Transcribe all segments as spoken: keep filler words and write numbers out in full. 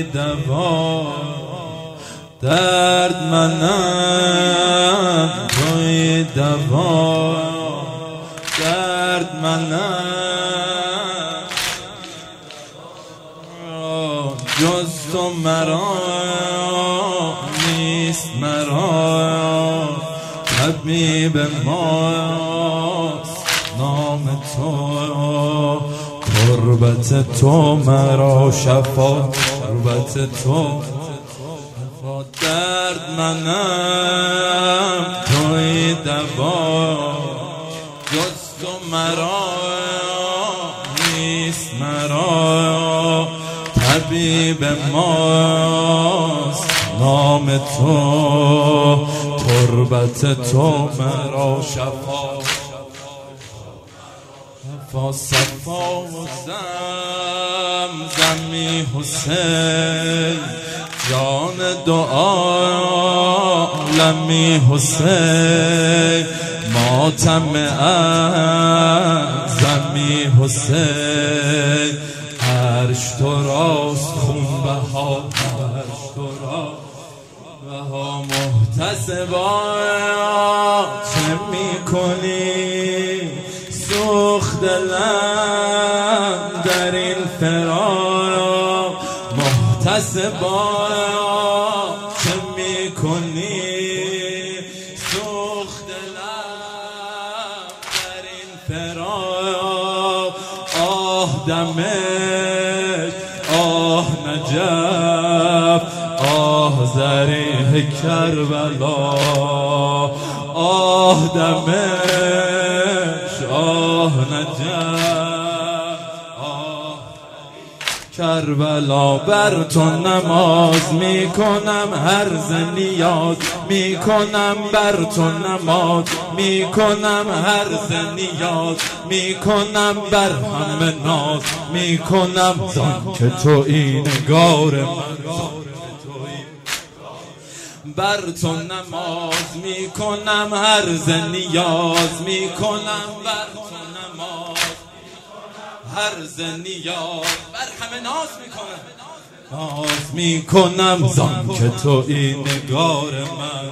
دوا، درد منم توی دوا، درد منم جز تو مرا نیست، مرا طبیب ماست نام تو، تربت تو مرا شفا، تربت تو درد منم توی دوا، جز تو مرا نیست، مرا طبیب ماست نام تو، تربت تو مرا شفا، صفا صفا و زمزمی حسین، جان دو عالمی حسین، ماتم اعظمی حسین، عرش تو راست خون بها، عرش تو راست بها، محتسبا چه میکنی سوخت دلم در این فراق، محتسبا چه میکنی سوخت دلم در این فراق، آه دمشق، آه نجف، آه ضریح کربلا، آه دمشق، آه نجف، آه کربلا، بر تو نماز میکنم، هر نیاز میکنم، بر تو نماز میکنم، هر نیاز میکنم، بر همه ناز میکنم، زان که تو این نگار من، بر تو نماز میکنم، هر نیاز میکنم، بر تو نماز هر نیاز، بر همه ناز میکنم، ناز میکنم، زان که تو این نگار من،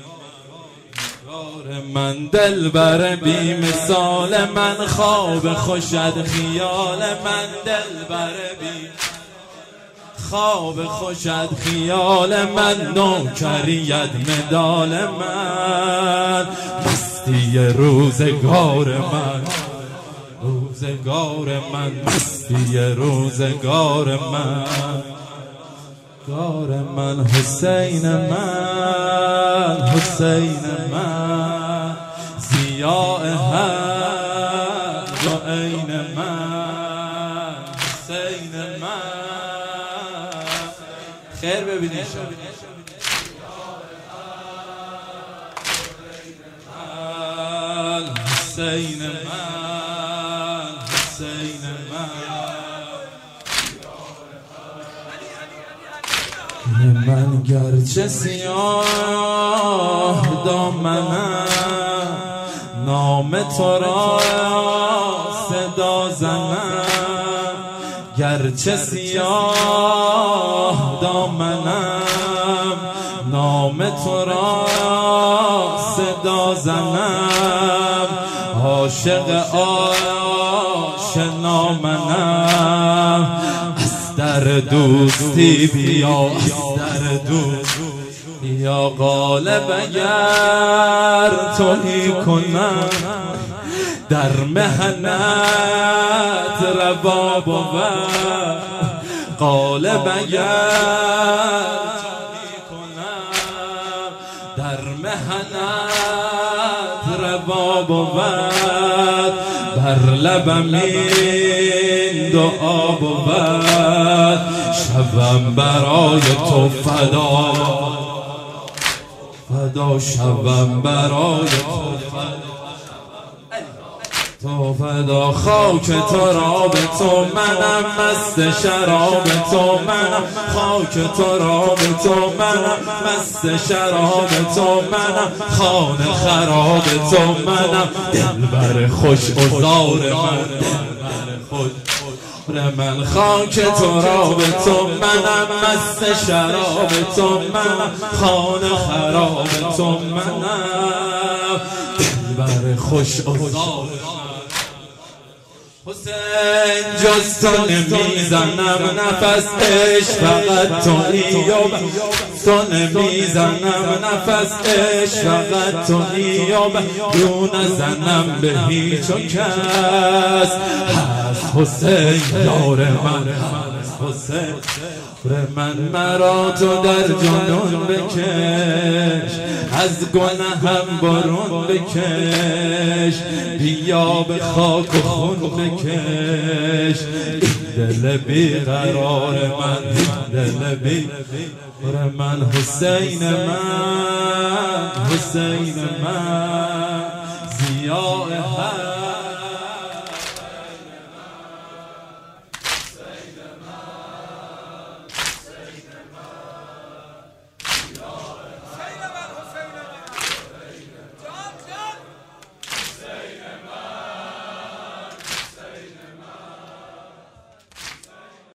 نگار من، دلبر بی مثال من، خواب خوشد خیال من، دلبر بی خواب خوشد خیال من، نوکریت مدال من، مستی روزگار من، روزگار من، مستی روزگار من، گار من، حسین من، حسین من، ضیاء هر دو عین من، حسین من، خیر ببینید حسین من، حسین من، من گرچه سیاه دامنم، نام تو را صدا زنم، گرچه سیاه دامنم، نام تو را صدا زنم، عاشق آشنا منم، از در دوستی بیا، از در دوستی بیا، غالب اگر توهی کنم، در مهنت روا بود، غالب اگر توهی کنم، در مهنت روا بود، بر لبم این دعا بود، شبم برای تو فدا، فدا شبم برای تو فدا، تو فدا، خاک تو را به تو منم، مست شراب تو منم، خاک تو را به تو منم، مست شراب تو منم، خانه خراب تو منم، دلبر خوش عذار من، دلبر خوش من خاک تراب تو، منم مست شراب تو، منم خانه خراب تو، منم دلبر خوش عذار حسین. جز تو نمیزنم نفس عشق، فقط تویی و تو نمیزنم نفس عشق، فقط تویی و رو نزنم به هیچ و کس. هست حسین یار من، هست حسین من، مرا تو در جنون بکش، از گناهم برون بکش، بیا به خاک و خون بکش. دل بیقرار من، دل بیقرار من، حسین من، حسین من، ضیاء